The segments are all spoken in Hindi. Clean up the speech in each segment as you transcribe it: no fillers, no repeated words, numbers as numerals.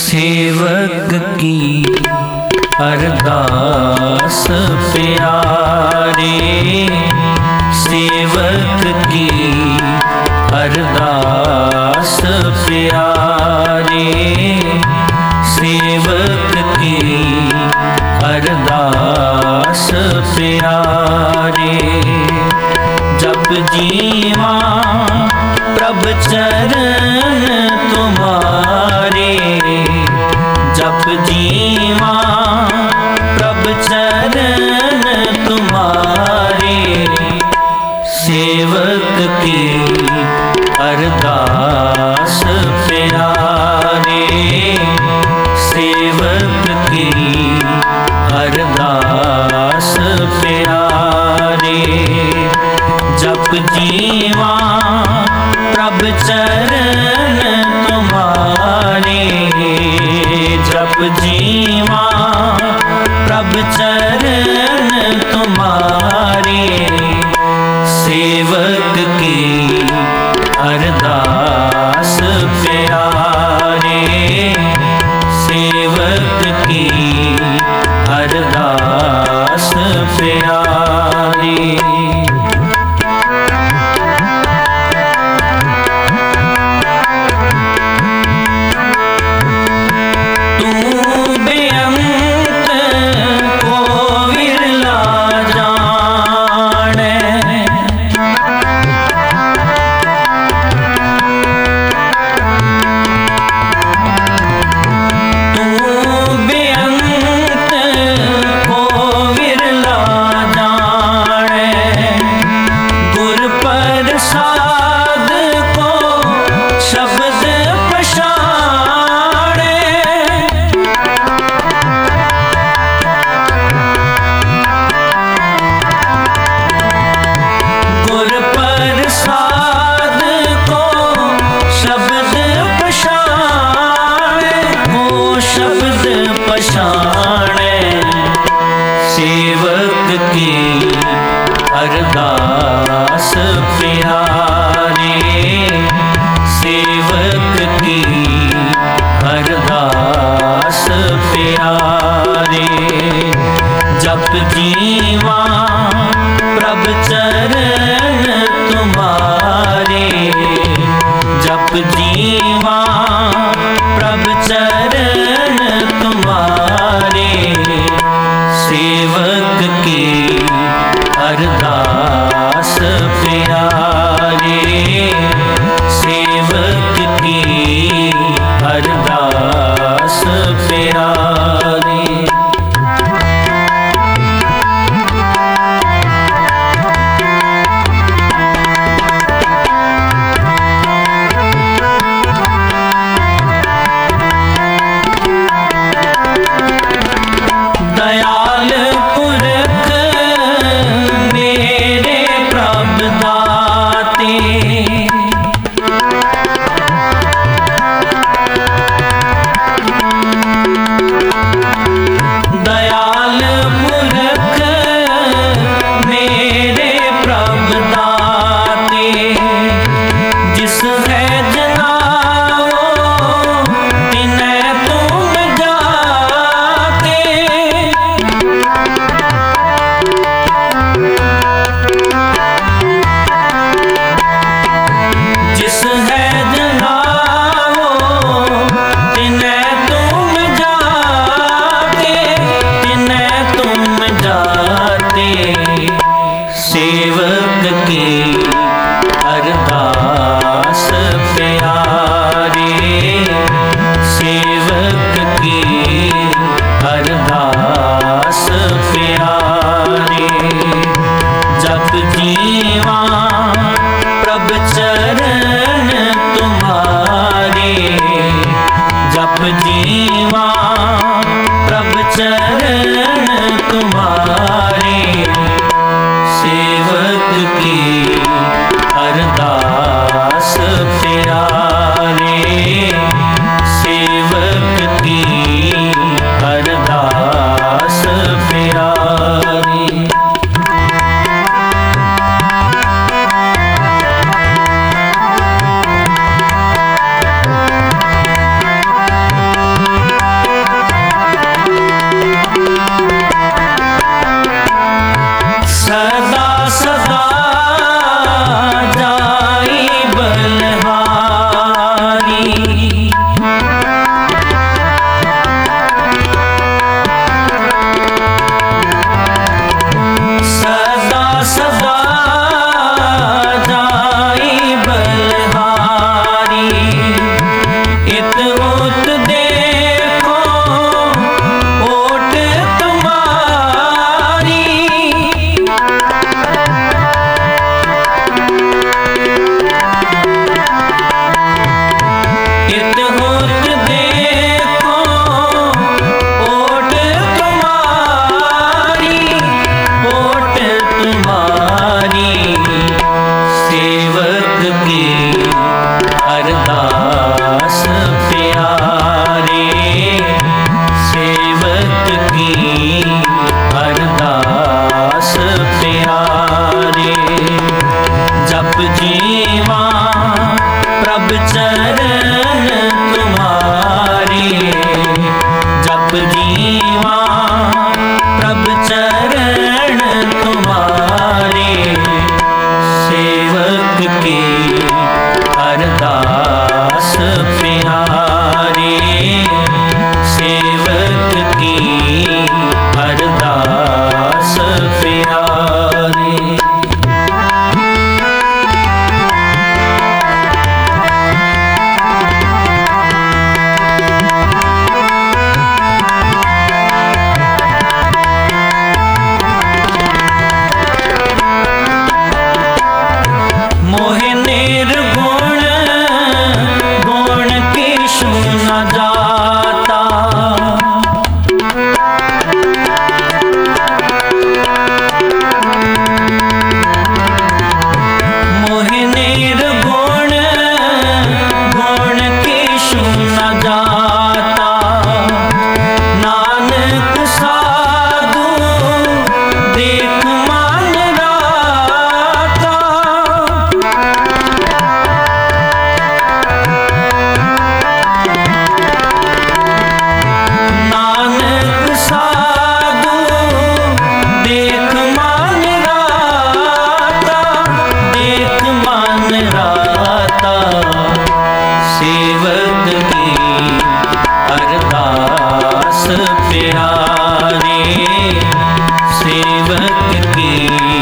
सेवक की अरदास प्यारे, सेवक की अरदास प्यारे, सेवक की अरदास प्यारे। जप जीवा प्रभ चरण तुम्हारे, जप जीवा प्रभ चरण तुम्हारे, सेवक की अरदास प्यारे, सेवक की अरदास प्यारे। जप जीवा प्रभ चरण तुम्हारे, जप जीवा प्रभ चरण तुम्हारे, सेवक की अरदास प्यारे, सेवक की अरदास प्यारे। सेवक की अरदास प्यारे, सेवक की अरदास प्यारे। जप जीवा प्रभ चरण तुम्हारे, जप जीवा प्रभ चरण तुम्हारे, सेवक की अरदास प्यारे, सेवक की अरदास प्यारे। सेवक की अरदास प्यारे, सेवक की अरदास प्यारे। जप जीवा प्रभ चरण तुम्हारे, जप जीवा प्रभ चरण तुम्हारे, सेवक की अरदास प्यारे, सेवक की अरदास प्यारे। न जाता। मोहि निर्गुण गुण केशु न जाता। नानक साधु देख मान राता। नानक साधु देख मान राता। देख मान राता। सेवक की अरदास प्यारे। सेवक की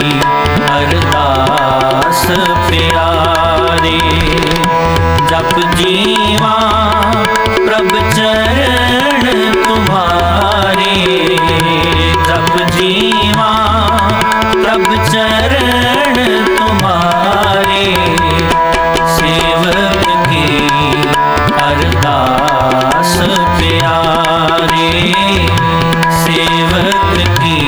अरदास प्यारे। जप जीवा प्रभ चरण तुम्हारे। जप जीवा प्रभ चरण तुम्हारे। सेवक की अरदास प्यारे। सेवक की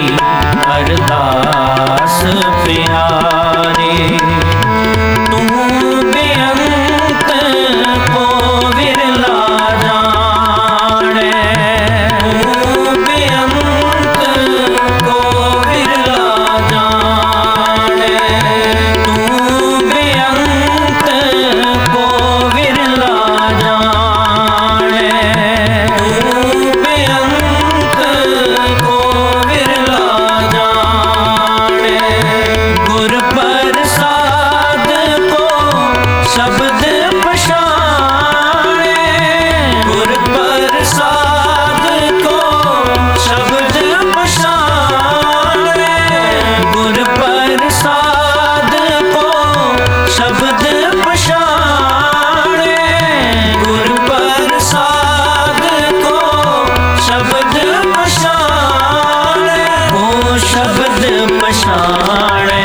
अरदास प्यारे। तू बेअंत को विरला जाने। तू बेअंत को विरला जाने। तू बेअंत को विरला जाने। तू बेअंत को विरला जाने। गुर प्रसाद को शब्द पछाणे। गुर प्रसाद को शब्द पछाणे। गुर प्रसाद को शब्द पछाणे। गुर प्रसाद को शब्द पछाणे। वो शब्द पछाणे।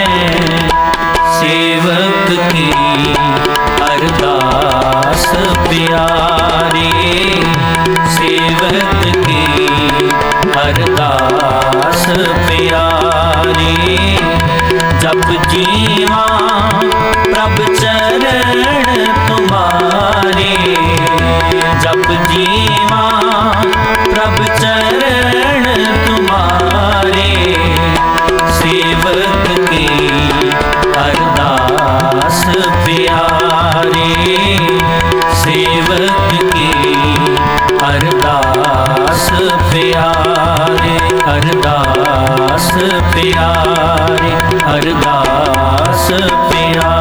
सेवक की अरदास प्यारी। सेवक की अरदास प्यारी। जप जीवा प्रभ चरण तुम्हारे। जप जीवा प्रभ चरण तुम्हारे। सेवक की अरदास प्यारे। सेवक की अरदास प्यारे। अरदास प्यारे। अरदास प्यारे।